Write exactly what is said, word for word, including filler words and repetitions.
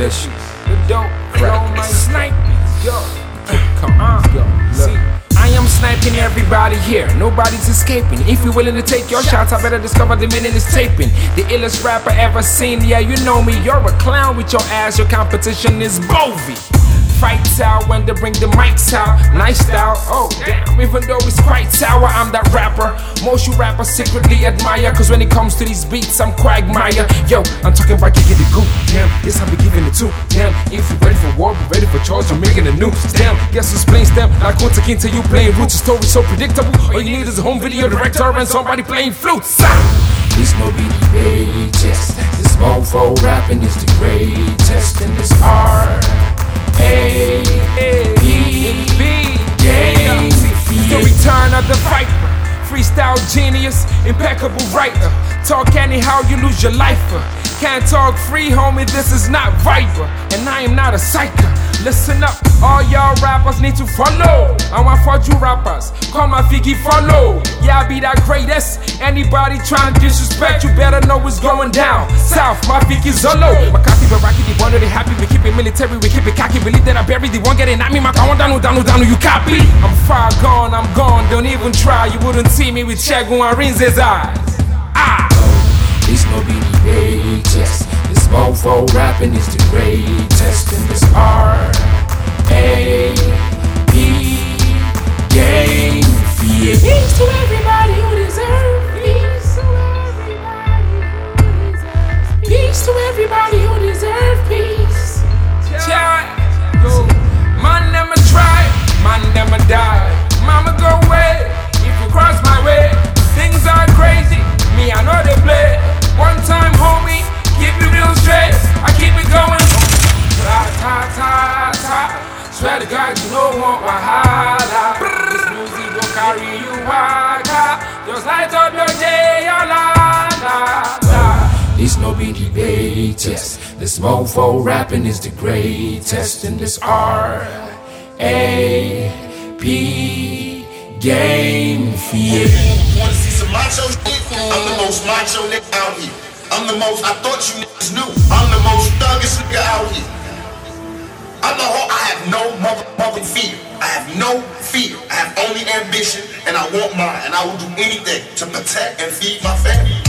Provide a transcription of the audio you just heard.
bless you. The dope, Crack. my snipe. Yo, come on, go. See, I am sniping everybody here. Nobody's escaping. If you're willing to take your shots, I better discover the minute it's taping. The illest rapper ever seen. Yeah, you know me. You're a clown with your ass. Your competition is Bovie. Fights out when they bring the mics out. Nice style, oh damn, even though it's quite sour, I'm that rapper most you rappers secretly admire. Cause when it comes to these beats, I'm Quagmire. Yo, I'm talking about kicking the goop. Damn, this how we giving it to. Damn, if you're ready for war, be ready for charge, I'm making a news. Damn, guess who's playing stem? Like Kunta Kinte, you playing roots. The story so predictable. All you need is a home video director and somebody playing flutes. This no be the greatest. This mofo rapping is the greatest in this art. A, B, B, game. The return of the viper. Freestyle genius, impeccable writer. Talk anyhow, you lose your life. Can't talk free, homie, this is not Viper. And I am not a psycho. Listen up, all y'all rappers need to follow. I want for you rappers, call my Figgy follow. Yeah, I be that greatest. Anybody trying to disrespect, you better know what's going down. South, my Figgy Zolo. My copy, but rocky, the one that they happy. We keep it military, we keep it cocky. Believe that I buried the one getting at me. My count down, down, down, you copy. I'm far gone, I'm gone, don't even try. You wouldn't see me with Chegu and Rinze's eyes. Ah! This no be the greatest. This mofo rapping is the greatest in this art. A, P, game, fear. Peace to everybody who deserves peace. Peace to everybody who deserves peace. Child, go. Man, never try. Man, never die. Mama, go away. If you cross my way, things are crazy. Me, I know they play. One time, homie, keep it real straight. I keep it going. Ta ta ta ta. Swear to God, you don't want wahala. This music will carry you waka. Just light up your day, your la la la. This no be the greatest. This mofo rapping is the greatest in this R A P game fear. Wanna see some macho shit? I'm the most macho nigga out here. I'm the most, I thought you niggas knew. I'm the most thuggish nigga out here. I'm the whole, I have no mother, mother fear. I have no fear. I have only ambition and I want mine. And I will do anything to protect and feed my family.